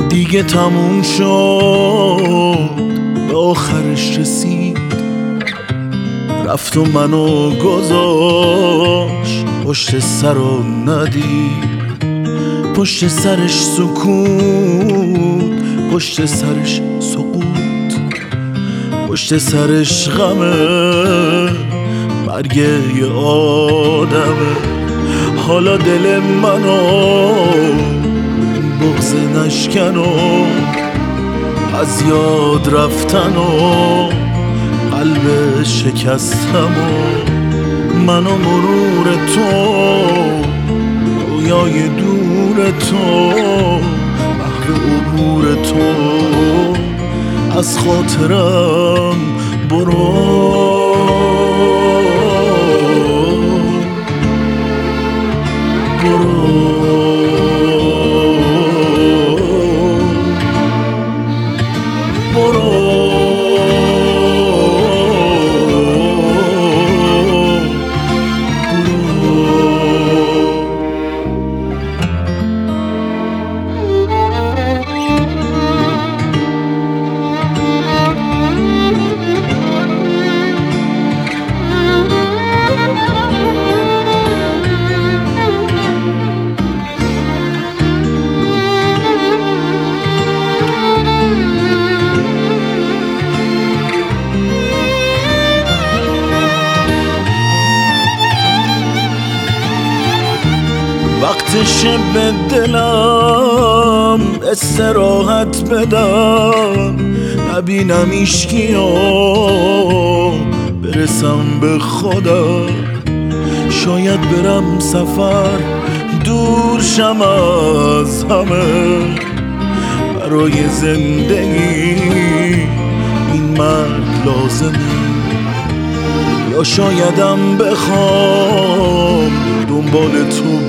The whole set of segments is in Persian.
دیگه تموم شد، به آخرش رسید، رفت و منو گذاشت پشت سر و ندید. پشت سرش سکوت، پشت سرش سقوط، پشت سرش غمه، مرگ یه آدمه. حالا دل منو بغض نشکن و از یاد رفتن و قلب شکستم و من و مرور تو، رویای دور تو، محو عبور تو، از خاطرم برو. وقتشه به دلم استراحت بدم، نبینم ایشکیو برسم به خودم. شاید برم سفر دور شم از همه، برای زندگی این مرد لازمه. یا شایدم بخوام دنبال تو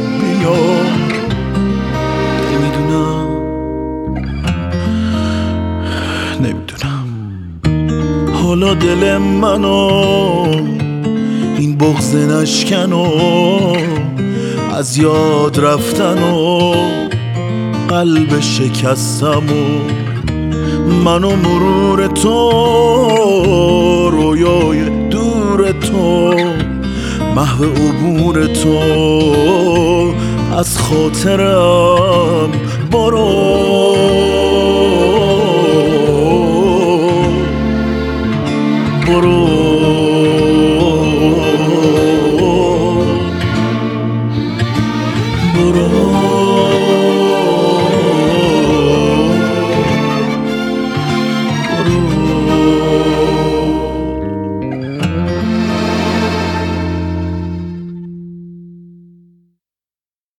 نمیدونم. حالا دل منو این بغض نشکن و از یاد رفتن و قلب شکستم و من و مرور تو، رویای دور تو، محو عبور تو، از خاطرم برو. برو